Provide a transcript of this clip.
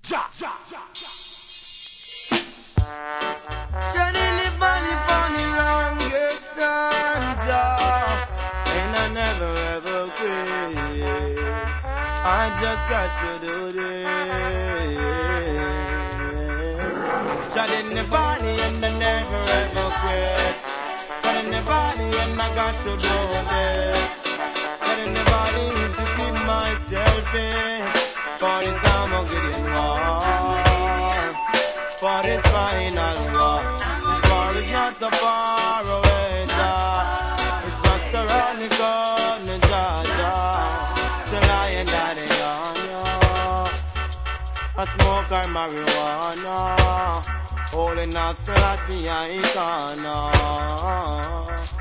Shining the bunny for the longest time, Jah, and I never ever quit. I just got to do this. Shining the bunny and I never ever quit. Shining the bunny and I got to do this. Shining the bunny to keep myself in. For this time I'm getting war. For this final war. This war is not so far away, Jah. It's just around the corner, Jah, Jah. The lion daddy on ya. I smoke our marijuana. Holding up still I see I can't.